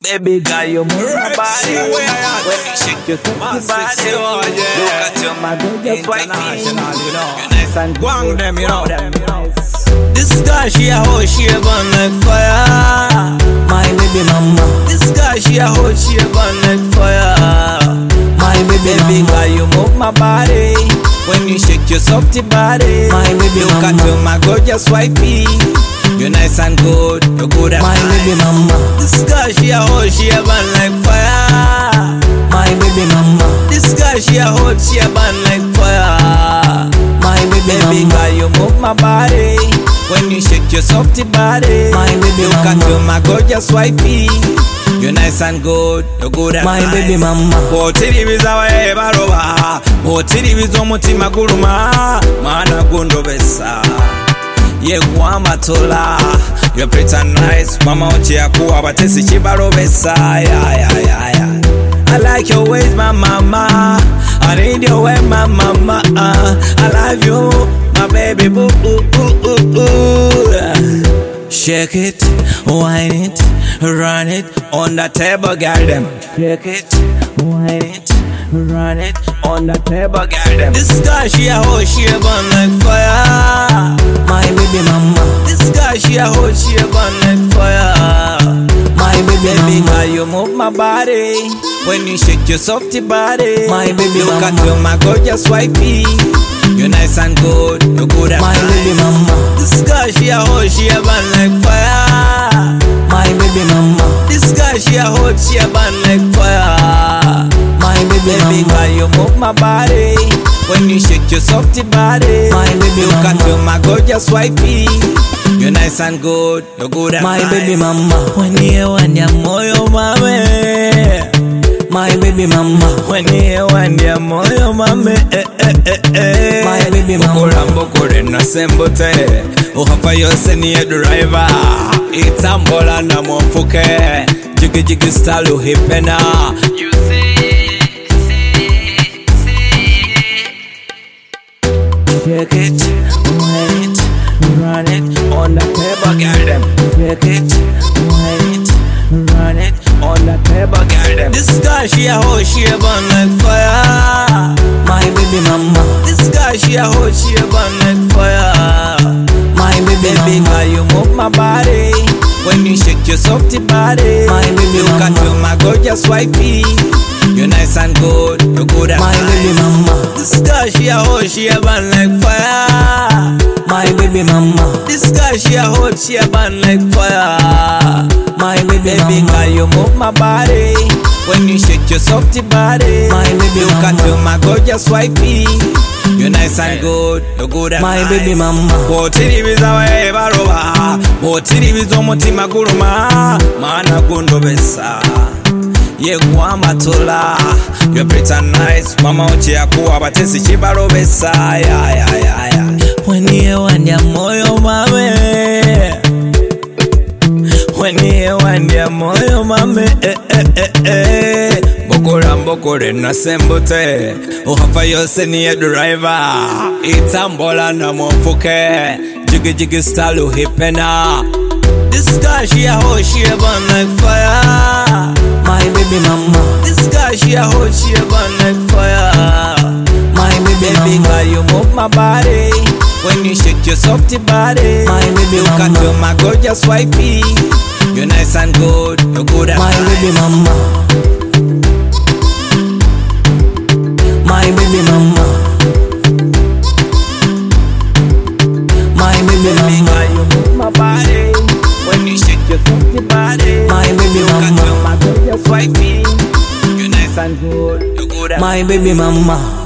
Baby girl, you move my body. When you shake your body, look at your mother, just international, you know. You're nice and Guang them, you know. This girl, she a hoe, she a burn like fire. My baby mama. This girl, she a hoe, she a burn like fire. My baby girl, you move my body. When you shake your softy body, my baby look mama. at your my gorgeous wifey. You're nice and good, you're good at my baby mama. This girl, she a hoe, she a burn like fire. My baby mama. This girl, she a hoe, she a burn like fire. My baby girl, you move my body. When you shake your softy body, my baby look mama. at you, my gorgeous wifey. You're nice and good, you're good at my baby mama. Otiri bizawa baroba, otiri bizomutima guluma, mana gundo besa. Ye guama tola, you're pretty nice, mama ochi akuwa batesi chibaro besa. I like your ways, my mama. I need your way, my mama. I love you, my baby boo. Shake it, wine it, run it on the table, girl them. Shake it, wine it, run it on the table, girl them. This girl, she a hoe, she a burn like fire. My baby mama. This girl, she a hoe, she a burn like fire. My baby girl, you move my body. When you shake your softy body, my baby look mama. at you, my gorgeous wifey. You're nice and good, you're good at my baby mama. This girl, she a hoe, she a burn like fire. My baby mama. This girl, she a hoe, she a burn like fire. My baby girl, you move my body. When you shake your softy body, my baby look mama. at you, my gorgeous wifey. You're nice and good, you're good at my baby mama. When you want your moyo mame. My baby mama. When you want your moyo mame. My baby mama. Mbokore na sembote. Uhafa yose ni ya driver. Itambola na mwafuke. Jiggy jiggy style uhipena. You see. Shake it, wine it, run it on the table, girl them. Shake it, wine it, run it on the table, girl them. This girl, she a hoe, she a burn like fire. My baby mama. This girl, she a hoe, she a burn like fire. My baby girl, you move my body. When you shake your softy body, my baby look at you, my gorgeous wifey. You're nice and good, you're good at my baby mama. This girl, she a hoe, she a burn like fire. My baby mama. This girl, she a hoe, she a burn like fire. My baby girl, you move my body. When you shake your softy body, my baby look mama. at you, my gorgeous wifey. You're nice and good, you're good at my baby mama. Otiri bizawa baroba, otiri bizomutima guluma, mana gundo besa. Ye guama tola, you're pretty nice, mama ochi akuwa batesi chibaro besa. When you want your moyo mame. When you want your moyo mame. Mbokore na sembote. Uhafa yose ni ya driver. Itambola na mwafuke. Jiggy jiggy style uhipena. This girl, she a hoe, she a burn like fire. My baby mama. This girl, she a hoe, she a burn like fire. My baby mama. girl, you move my body. When you shake your softy body, my baby look mama. at you, my gorgeous wifey. You're nice and good, you're good at my baby mama. My baby mama. My baby mama. girl, you move my body. When you shake your softy body, my baby look at mama. you, my gorgeous wifey. You're nice and good, you're good at my baby mama.